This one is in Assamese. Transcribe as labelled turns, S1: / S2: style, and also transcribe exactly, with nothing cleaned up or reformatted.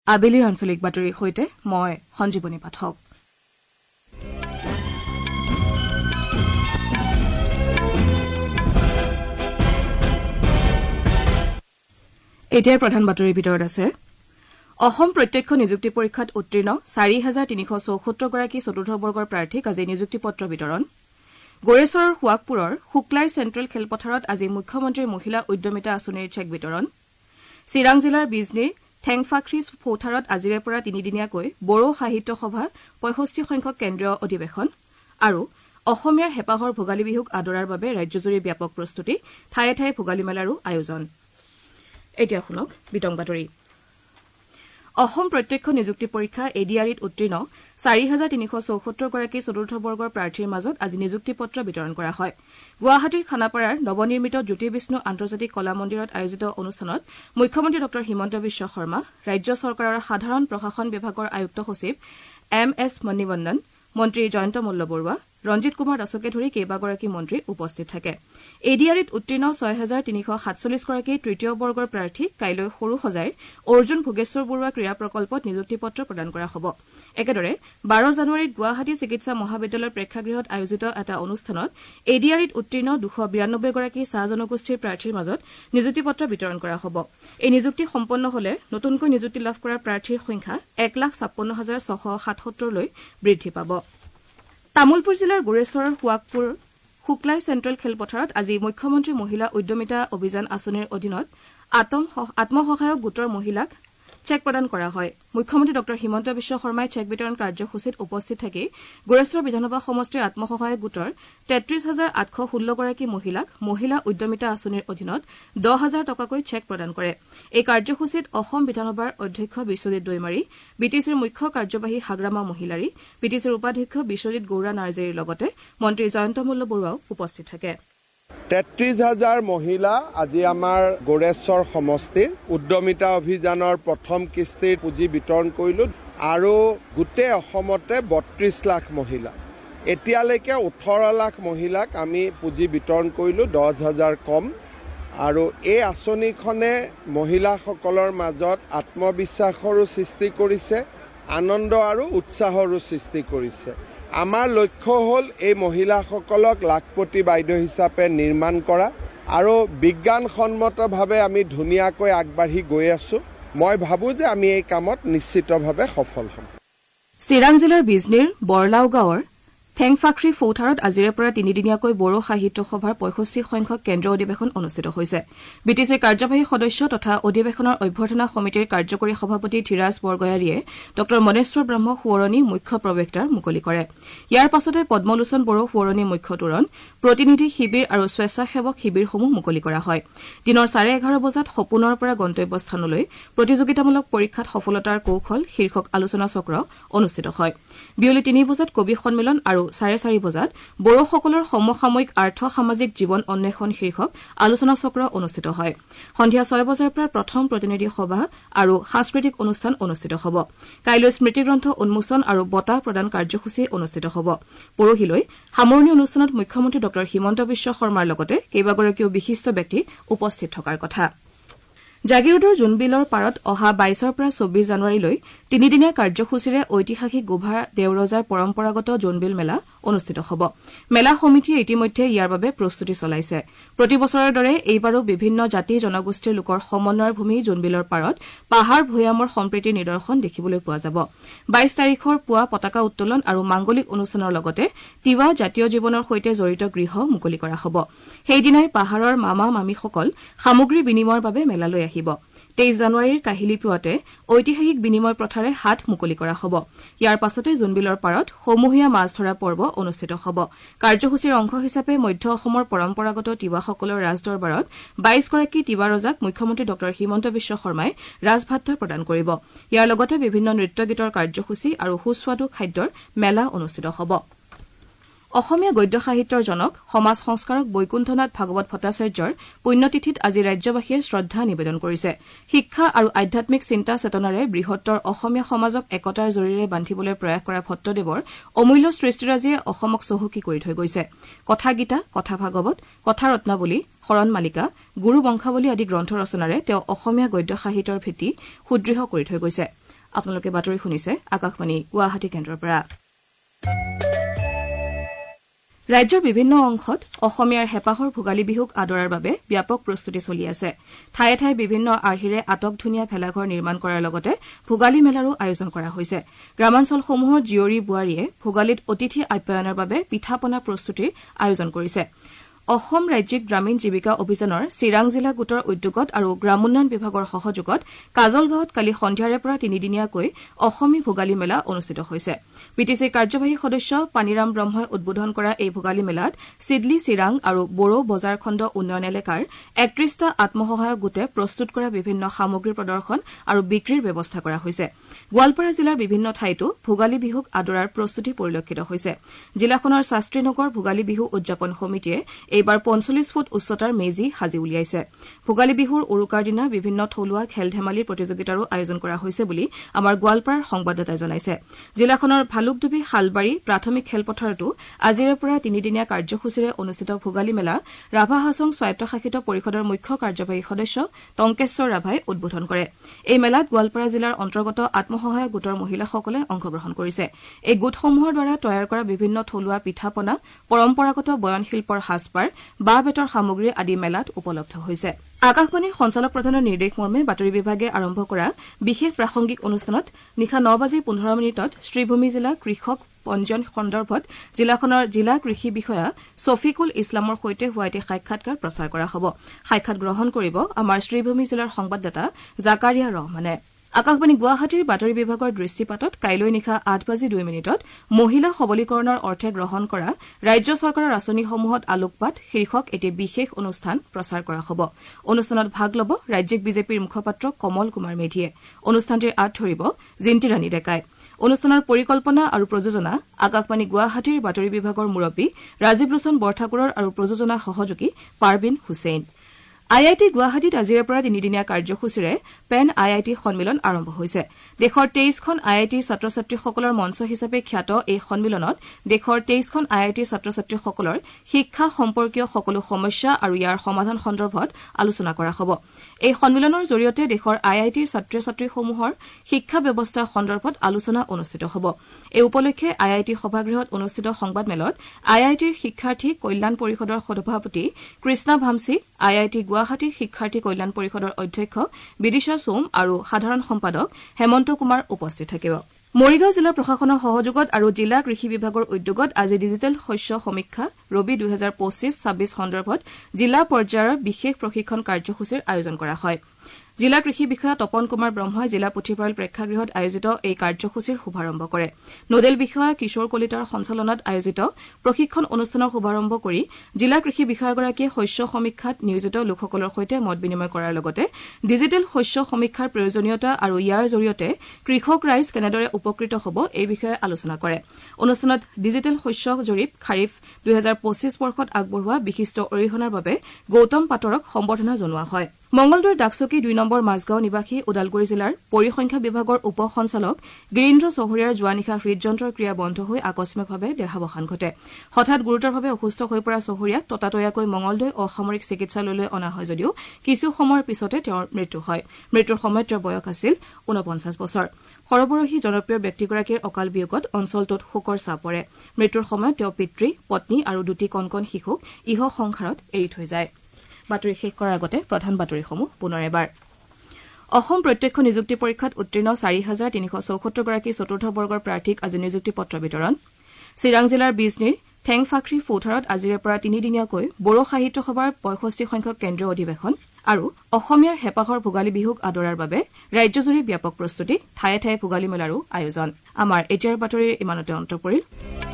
S1: আবেলিৰ আঞ্চলিক বাতৰিৰ সৈতে মই সঞ্জীৱনী পাঠক। এতিয়াৰ প্ৰধান বাতৰিৰ ভিতৰত আছে অসম প্ৰত্যক্ষ নিযুক্তি পৰীক্ষাত উত্তীৰ্ণ চাৰি হাজাৰ তিনিশ চৌসত্তৰ গৰাকী চতুৰ্থ বৰ্গৰ প্ৰাৰ্থীক আজি নিযুক্তি পত্ৰ বিতৰণ। গোৰেশ্বৰৰ সুৱাগপুৰৰ শুক্লাই চেণ্ট্ৰেল খেলপথাৰত আজি মুখ্যমন্ত্ৰীৰ মহিলা উদ্যমিতা আঁচনিৰ চেক বিতৰণ। চিৰাং জিলাৰ বিজনীৰ ঠেংফাখ্ৰী ফৌঠাৰত আজিৰে পৰা তিনিদিনীয়াকৈ বড়ো সাহিত্য সভাৰ পঁয়ষষ্ঠি সংখ্যক কেন্দ্ৰীয় অধিৱেশন আৰু অসমীয়াৰ হেঁপাহৰ ভোগালী বিহুক আদৰাৰ বাবে ৰাজ্যজুৰি ব্যাপক প্ৰস্তুতি, ঠায়ে ঠায়ে ভোগালী মেলাৰো আয়োজন। এতিয়া শুনক বিতং বাতৰি। অসম প্ৰত্যক্ষ নিযুক্তি পৰীক্ষা এ ডি আৰ ইত উত্তীৰ্ণ চাৰি হাজাৰ তিনিশ চৌসত্তৰ গৰাকী চতুৰ্থ বৰ্গৰ প্ৰাৰ্থীৰ মাজত আজি নিযুক্তি পত্ৰ বিতৰণ কৰা হয়। গুৱাহাটীৰ খানাপাৰাৰ নৱনিৰ্মিত জ্যোতি বিষ্ণু আন্তৰ্জাতিক কলা মন্দিৰত আয়োজিত অনুষ্ঠানত মুখ্যমন্ত্ৰী ডঃ হিমন্ত বিশ্ব শৰ্মা, ৰাজ্য চৰকাৰৰ সাধাৰণ প্ৰশাসন বিভাগৰ আয়ুক্ত সচিব এম এছ মণিবন্নন, মন্ত্ৰী জয়ন্ত মল্ল বৰুৱা, ৰঞ্জিত কুমাৰ দাসকে ধৰি কেইবাগৰাকী মন্ত্ৰী উপস্থিত থাকে। এ ডি আৰ ইত উত্তীৰ্ণ ছয় হাজাৰ তিনিশ সাতচল্লিছ গৰাকী তৃতীয় বৰ্গৰ প্ৰাৰ্থীক কাইলৈ সৰু সজাইৰ অৰ্জুন ভোগেশ্বৰ বৰুৱা ক্ৰীড়া প্ৰকল্পত নিযুক্তি পত্ৰ প্ৰদান কৰা হ'ব। একেদৰে বাৰ জানুৱাৰীত গুৱাহাটী চিকিৎসা মহাবিদ্যালয়ৰ প্ৰেক্ষাগৃহত আয়োজিত এটা অনুষ্ঠানত এ ডি আৰ ইত উত্তীৰ্ণ দুশ বিৰানব্বৈ গৰাকী চাহ জনগোষ্ঠীৰ প্ৰাৰ্থীৰ মাজত নিযুক্তি পত্ৰ বিতৰণ কৰা হ'ব। এই নিযুক্তি সম্পন্ন হলে নতুনকৈ নিযুক্তি লাভ কৰা প্ৰাৰ্থীৰ সংখ্যা এক লাখ ছাপন্ন হাজাৰ ছশ সাতসত্তৰলৈ বৃদ্ধি পাব। তামুলপুৰ জিলাৰ গোৰেশ্বৰৰ সুৱাগপুৰ শুক্লাই চেণ্ট্ৰেল খেলপথাৰত আজি মুখ্যমন্ত্ৰী মহিলা উদ্যমিতা অভিযান আঁচনিৰ অধীনত আত্মসহায়ক গোটৰ মহিলাক চেক প্ৰদান কৰা হয়। মুখ্যমন্ত্ৰী ডঃ হিমন্ত বিশ্ব শৰ্মাই চেক বিতৰণ কাৰ্যসূচীত উপস্থিত থাকি গোৰেশ্বৰ বিধানসভা সমষ্টিৰ আত্মসহায়ক গোটৰ তেত্ৰিশ হাজাৰ আঠশ ষোল্ল গৰাকী মহিলাক মহিলা উদ্যমিতা আঁচনিৰ অধীনত দহ হাজাৰ টকাকৈ চেক প্ৰদান কৰে। এই কাৰ্যসূচীত অসম বিধানসভাৰ অধ্যক্ষ বিশ্বজিৎ দৈমাৰী, বি টি চিৰ মুখ্য কাৰ্যবাহী হাগ্ৰামা মহিলাৰী, বি টি চিৰ উপাধ্যক্ষ বিশ্বজিৎ গৌৰা নাৰ্জীৰ লগতে মন্ত্ৰী জয়ন্ত মল্ল বৰুৱাও উপস্থিত থাকে।
S2: তেত্ৰিশ হাজাৰ মহিলা আজি আমাৰ গোৰেশ্বৰ সমষ্টিৰ উদ্যমিতা অভিযানৰ প্ৰথম কিস্তিৰ পুঁজি বিতৰণ কৰিলো আৰু গোটেই অসমতে বত্ৰিশ লাখ মহিলা, এতিয়ালৈকে ওঠৰ লাখ মহিলাক আমি পুঁজি বিতৰণ কৰিলো, দহ হাজাৰ কম। আৰু এই আঁচনিখনে মহিলাসকলৰ মাজত আত্মবিশ্বাসৰো সৃষ্টি কৰিছে, আনন্দ আৰু উৎসাহৰো সৃষ্টি কৰিছে। আমাৰ লক্ষ্য হ'ল এই মহিলাসকলক লাখপতি বাইদেউ হিচাপে নিৰ্মাণ কৰা আৰু বিজ্ঞানসন্মতভাৱে আমি ধুনীয়াকৈ আগবাঢ়ি গৈ আছো। মই ভাবোঁ যে আমি এই কামত নিশ্চিতভাৱে সফল হ'ম।
S1: চিৰাং জিলাৰ বিজনীৰ বৰলাও গাঁৱৰ ঠেংফাখ্ৰী ফৌঠাৰত আজিৰে পৰা তিনিদিনীয়াকৈ বড়ো সাহিত্য সভাৰ পঁয়ষষ্ঠি সংখ্যক কেন্দ্ৰীয় অধিৱেশন অনুষ্ঠিত হৈছে। বি টি চিৰ কাৰ্যবাহী সদস্য তথা অধিৱেশনৰ অভ্যৰ্থনা সমিতিৰ কাৰ্যকৰী সভাপতি ধীৰাজ বৰগয়াৰীয়ে ডঃ মনেশ্বৰ ব্ৰহ্ম সোঁৱৰণী মুখ্য প্ৰৱেশদ্বাৰ মুকলি কৰে। ইয়াৰ পাছতে পদ্মলোচন বড়ো সোঁৱৰণী মুখ্য তোৰণ, প্ৰতিনিধি শিবিৰ আৰু স্বেচ্ছাসেৱক শিবিৰসমূহ মুকলি কৰা হয়। দিনৰ চাৰে এঘাৰ বজাত সপোনৰ পৰা গন্তব্যস্থানলৈ প্ৰতিযোগিতামূলক পৰীক্ষাত সফলতাৰ কৌশল শীৰ্ষক আলোচনা চক্ৰ অনুষ্ঠিত হয়। বিয়লি তিনি বজাত কবি সন্মিলন আৰু চাৰে চাৰি বজাত বড়োসকলৰ সমসাময়িক আৰ্থ সামাজিক জীৱন অন্বেষণ শীৰ্ষক আলোচনা চক্ৰ অনুষ্ঠিত হয়। সন্ধিয়া ছয় বজাৰ পৰা প্ৰথম প্ৰতিনিধি সভা আৰু সাংস্কৃতিক অনুষ্ঠান অনুষ্ঠিত হ'ব। কাইলৈ স্মৃতিগ্ৰন্থ উন্মোচন আৰু বঁটা প্ৰদান কাৰ্যসূচী অনুষ্ঠিত হ'ব। পৰহিলৈ সামৰণি অনুষ্ঠানত মুখ্যমন্ত্ৰী ডঃ হিমন্ত বিশ্ব শৰ্মাৰ লগতে কেইবাগৰাকীও বিশিষ্ট ব্যক্তি উপস্থিত থকাৰ কথা। জাগিৰোডৰ জোনবিলৰ পাৰত অহা বাইছৰ পৰা চৌবিশ জানুৱাৰীলৈ তিনিদিনীয়া কাৰ্যসূচীৰে ঐতিহাসিক গোভা দেওৰজাৰ পৰম্পৰাগত জোনবিল মেলা অনুষ্ঠিত হ'ব। মেলা সমিতিয়ে ইতিমধ্যে ইয়াৰ বাবে প্ৰস্তুতি চলাইছে। প্ৰতি বছৰৰ দৰে এইবাৰো বিভিন্ন জাতি জনগোষ্ঠীৰ লোকৰ সমন্বয়ৰ ভূমি জোনবিলৰ পাৰত পাহাৰ ভৈয়ামৰ সম্প্ৰীতিৰ নিদৰ্শন দেখিবলৈ পোৱা যাব। বাইছ তাৰিখৰ পুৱা পতাকা উত্তোলন আৰু মাংগলিক অনুষ্ঠানৰ লগতে তিৱা জাতীয় জীৱনৰ সৈতে জড়িত গৃহ মুকলি কৰা হ'ব। সেইদিনাই পাহাৰৰ মামা মামীসকল সামগ্ৰী বিনিময়ৰ বাবে মেলালৈ আহিব। তেইছ জানুৱাৰীৰ কাহিলী পুৱাতে ঐতিহাসিক বিনিময় প্ৰথাৰে হাট মুকলি কৰা হ'ব। ইয়াৰ পাছতে জোনবিলৰ পাৰত সমূহীয়া মাছ ধৰা পৰ্ব অনুষ্ঠিত হ'ব। কাৰ্যসূচীৰ অংশ হিচাপে মধ্য অসমৰ পৰম্পৰাগত তিৱাসকলৰ ৰাজদৰবাৰত বাইছগৰাকী তিৱা ৰজাক মুখ্যমন্ত্ৰী ডঃ হিমন্ত বিশ্ব শৰ্মাই ৰাজভাত্য প্ৰদান কৰিব। ইয়াৰ লগতে বিভিন্ন নৃত্য গীতৰ কাৰ্যসূচী আৰু সুস্বাদু খাদ্যৰ মেলা অনুষ্ঠিত হ'ব। অসমীয়া গদ্য সাহিত্যৰ জনক সমাজ সংস্কাৰক বৈকুণ্ঠনাথ ভাগৱত ভট্টাচাৰ্যৰ পুণ্যতিথিত আজি ৰাজ্যবাসীয়ে শ্ৰদ্ধা নিবেদন কৰিছে। শিক্ষা আৰু আধ্যাত্মিক চিন্তা চেতনাৰে বৃহত্তৰ অসমীয়া সমাজক একতাৰ জৰীৰে বান্ধিবলৈ প্ৰয়াস কৰা ভট্টদেৱৰ অমূল্য সৃষ্টিৰাজিয়ে অসমক চহকী কৰি থৈ গৈছে। কথা গীতা, কথা ভাগৱত, কথা ৰত্নাৱলী, শৰণ মালিকা, গুৰু বংশাৱলী আদি গ্ৰন্থ ৰচনাৰে তেওঁ অসমীয়া গদ্য সাহিত্যৰ ভেটি সুদৃঢ় কৰি থৈ গৈছে। আপোনালোকে বাতৰি শুনিছে আকাশবাণী গুৱাহাটী কেন্দ্ৰৰ পৰা। ৰাজ্যৰ বিভিন্ন অংশত অসমীয়াৰ হেঁপাহৰ ভোগালী বিহুক আদৰাৰ বাবে ব্যাপক প্ৰস্তুতি চলি আছে। ঠায়ে ঠায়ে বিভিন্ন আৰ্হিৰে আটকধুনীয়া ভেলাঘৰ নিৰ্মাণ কৰাৰ লগতে ভোগালী মেলাৰো আয়োজন কৰা হৈছে। গ্ৰামাঞ্চলসমূহত জীয়ৰী বোৱাৰীয়ে ভোগালীত অতিথি আপ্যায়নৰ বাবে পিঠা পনা প্ৰস্তুতিৰ আয়োজন কৰিছে। অসম ৰাজ্যিক গ্ৰামীণ জীৱিকা অভিযানৰ চিৰাং জিলা গোটৰ উদ্যোগত আৰু গ্ৰামোন্নয়ন বিভাগৰ সহযোগত কাজলগাঁৱত কালি সন্ধিয়াৰে পৰা তিনিদিনীয়াকৈ অসমী ভোগালী মেলা অনুষ্ঠিত হৈছে। বি টি চিৰ কাৰ্যবাহী সদস্য পানীৰাম ব্ৰহ্মই উদ্বোধন কৰা এই ভোগালী মেলাত চিডলি চিৰাং আৰু বড়ো বজাৰ খণ্ড উন্নয়ন এলেকাৰ একত্ৰিশটা আত্মসহায়ক গোটে প্ৰস্তুত কৰা বিভিন্ন সামগ্ৰী প্ৰদৰ্শন আৰু বিক্ৰীৰ ব্যৱস্থা কৰা হৈছে। গোৱালপাৰা জিলাৰ বিভিন্ন ঠাইতো ভোগালী বিহুক আদৰাৰ প্ৰস্তুতি পৰিলক্ষিত হৈছে। জিলাখনৰ শাস্ত্ৰীনগৰ ভোগালী বিহু উদযাপন সমিতিয়ে এইবাৰ পঞ্চল্লিশ ফুট উচ্চতাৰ মেজি সাজি উলিয়াইছে। ভোগালী বিহুৰ উৰুকাৰ দিনা বিভিন্ন থলুৱা খেল ধেমালিৰ প্ৰতিযোগিতাৰো আয়োজন কৰা হৈছে বুলি আমাৰ গোৱালপাৰাৰ সংবাদদাতাই জনাইছে। জিলাখনৰ ভালুকডুবি শালবাৰী প্ৰাথমিক খেলপথাৰতো আজিৰে পৰা তিনিদিনীয়া কাৰ্যসূচীৰে অনুষ্ঠিত ভোগালী মেলা ৰাভা হাছং স্বায়ত্তশাসিত পৰিষদৰ মুখ্য কাৰ্যবাহী সদস্য টংকেশ্বৰ ৰাভাই উদ্বোধন কৰে। এই মেলাত গোৱালপাৰা জিলাৰ অন্তৰ্গত আত্মসহায়ক গোটৰ মহিলাসকলে অংশগ্ৰহণ কৰিছে। এই গোটসমূহৰ দ্বাৰা তৈয়াৰ কৰা বিভিন্ন থলুৱা পিঠা পনা, পৰম্পৰাগত বয়নশিল্পৰ সাজপাৰ, বাঁহ বেতৰ সামগ্ৰী আদি মেলাত উপলব্ধ হৈছে। আকাশবাণীৰ সঞ্চালক প্ৰধানৰ নিৰ্দেশ মৰ্মে বাতৰি বিভাগে আৰম্ভ কৰা বিশেষ প্ৰাসংগিক অনুষ্ঠানত নিশা ন বাজি পোন্ধৰ মিনিটত শ্ৰীভূমি জিলা কৃষক পঞ্জীয়ন সন্দৰ্ভত জিলাখনৰ জিলা কৃষি বিষয়া ছফিকুল ইছলামৰ সৈতে হোৱা এটি সাক্ষাৎকাৰ প্ৰচাৰ কৰা হ'ব। সাক্ষাৎ গ্ৰহণ কৰিব আমাৰ শ্ৰীভূমি জিলাৰ সংবাদদাতা জাকাৰিয়া ৰহমানে। আকাশবাণী গুৱাহাটীৰ বাতৰি বিভাগৰ দৃষ্টিপাতত কাইলৈ নিশা আঠ বাজি দুই মিনিটত মহিলা সবলীকৰণৰ অৰ্থে গ্ৰহণ কৰা ৰাজ্য চৰকাৰৰ আঁচনিসমূহত আলোকপাত শীৰ্ষক এটি বিশেষ অনুষ্ঠান প্ৰচাৰ কৰা হ'ব। অনুষ্ঠানত ভাগ ল'ব ৰাজ্যিক বিজেপিৰ মুখপাত্ৰ কমল কুমাৰ মেধিয়ে। অনুষ্ঠানটিৰ আঁত ধৰিব জিন্তিৰাণী ডেকাই। অনুষ্ঠানৰ পৰিকল্পনা আৰু প্ৰযোজনা আকাশবাণী গুৱাহাটীৰ বাতৰি বিভাগৰ মুৰব্বী ৰাজীৱ লোচন বৰঠাকুৰৰ আৰু প্ৰযোজনা সহযোগী Parbin Hussain. I I T গুৱাহাটীত আজিৰে পৰা তিনিদিনীয়া কাৰ্যসূচীৰে পেন আই আই টি সন্মিলন আৰম্ভ হৈছে। দেশৰ তেইশখন আই আই টিৰ ছাত্ৰ ছাত্ৰীসকলৰ মঞ্চ হিচাপে খ্যাত এই সন্মিলনত দেশৰ তেইশখন আই আই টিৰ ছাত্ৰ ছাত্ৰীসকলৰ শিক্ষা সম্পৰ্কীয় সকলো সমস্যা আৰু ইয়াৰ সমাধান সন্দৰ্ভত আলোচনা কৰা হ'ব। এই সন্মিলনৰ জৰিয়তে দেশৰ আই আই টিৰ ছাত্ৰ ছাত্ৰীসমূহৰ শিক্ষা ব্যৱস্থা সন্দৰ্ভত আলোচনা অনুষ্ঠিত হ'ব। এই উপলক্ষে আই আই টি সভাগৃহত অনুষ্ঠিত সংবাদমেলত আই আই টিৰ শিক্ষাৰ্থী কল্যাণ পৰিষদৰ সভাপতি Krishna Bhamchi, I I T Guwahati শিক্ষাৰ্থী কল্যাণ পৰিষদৰ অধ্যক্ষ বিদিশা সোম আৰু সাধাৰণ সম্পাদক হেমন্ত কুমাৰ উপস্থিত থাকিব। মৰিগাঁও জিলা প্ৰশাসনৰ সহযোগত আৰু জিলা কৃষি বিভাগৰ উদ্যোগত আজি ডিজিটেল শস্য সমীক্ষা ৰবি দুহেজাৰ পঁচিছ ছাব্বিছ সন্দৰ্ভত জিলা পৰ্যায়ৰ বিশেষ প্ৰশিক্ষণ কাৰ্যসূচীৰ আয়োজন কৰা হয়। জিলা কৃষি বিষয়া তপন কুমাৰ ব্ৰহ্মই জিলা পুথিভঁৰাল প্ৰেক্ষাগৃহত আয়োজিত এই কাৰ্যসূচীৰ শুভাৰম্ভ কৰে। নোডেল বিষয়া কিশোৰ কলিতাৰ সঞ্চালনাত আয়োজিত প্ৰশিক্ষণ অনুষ্ঠানৰ শুভাৰম্ভ কৰি জিলা কৃষি বিষয়াগৰাকীয়ে শস্য সমীক্ষাত নিয়োজিত লোকসকলৰ সৈতে মত বিনিময় কৰাৰ লগতে ডিজিটেল শস্য সমীক্ষাৰ প্ৰয়োজনীয়তা আৰু ইয়াৰ জৰিয়তে কৃষক ৰাইজ কেনেদৰে উপকৃত হ'ব এই বিষয়ে আলোচনা কৰে। অনুষ্ঠানত ডিজিটেল শস্য জৰীপ খাৰিফ দুহেজাৰ পঁচিছ বৰ্ষত আগবঢ়োৱা বিশিষ্ট অৰিহণাৰ বাবে গৌতম পাটৰক সম্বৰ্ধনা জনোৱা হয়। মংগলদৈৰ ডাকচকী দুই নম্বৰ মাজগাঁও নিবাসী ওদালগুৰি জিলাৰ পৰিসংখ্যা বিভাগৰ উপ সঞ্চালক গিৰীন্দ্ৰ চহৰীয়াৰ যোৱা নিশা হৃদযন্ত্ৰৰ ক্ৰিয়া বন্ধ হৈ আকস্মিকভাৱে দেহাৱসান ঘটে। হঠাৎ গুৰুতৰভাৱে অসুস্থ হৈ পৰা চহৰীয়াক ততাতৈয়াকৈ মংগলদৈ অসামৰিক চিকিৎসালয়লৈ অনা হয় যদিও কিছু সময়ৰ পিছতে তেওঁৰ মৃত্যু হয়। মৃত্যুৰ সময়ত তেওঁৰ বয়স আছিল ঊনপঞ্চাছ বছৰ। সৰবৰাহী জনপ্ৰিয় ব্যক্তিগৰাকীৰ অকাল বিয়োগত অঞ্চলটোত শোকৰ ছাঁ পৰে। মৃত্যুৰ সময়ত তেওঁ পিতৃ, পত্নী আৰু দুটি কণকণ শিশুক ইহ সংসাৰত এৰি থৈ যায়। বাতৰি শেষ কৰাৰ আগতে প্ৰধান বাতৰিসমূহ পুনৰ এবাৰ। অসম প্ৰত্যক্ষ নিযুক্তি পৰীক্ষাত উত্তীৰ্ণ চাৰি হাজাৰ তিনিশ চৌসত্তৰ গৰাকী চতুৰ্থ বৰ্গৰ প্ৰাৰ্থীক আজি নিযুক্তি পত্ৰ বিতৰণ। চিৰাং জিলাৰ বিজনীৰ ঠেংফাখ্ৰী ফৌঠাৰত আজিৰে পৰা তিনিদিনীয়াকৈ বড়ো সাহিত্য সভাৰ পঁয়ষষ্ঠি সংখ্যক কেন্দ্ৰীয় অধিৱেশন আৰু অসমীয়াৰ হেঁপাহৰ ভোগালী বিহুক আদৰাৰ বাবে ৰাজ্যজুৰি ব্যাপক প্ৰস্তুতি, ঠায়ে ঠায়ে ভোগালী মেলাৰো আয়োজন। আমাৰ এতিয়াৰ বাতৰিৰ ইমানতে অন্ত পৰিল।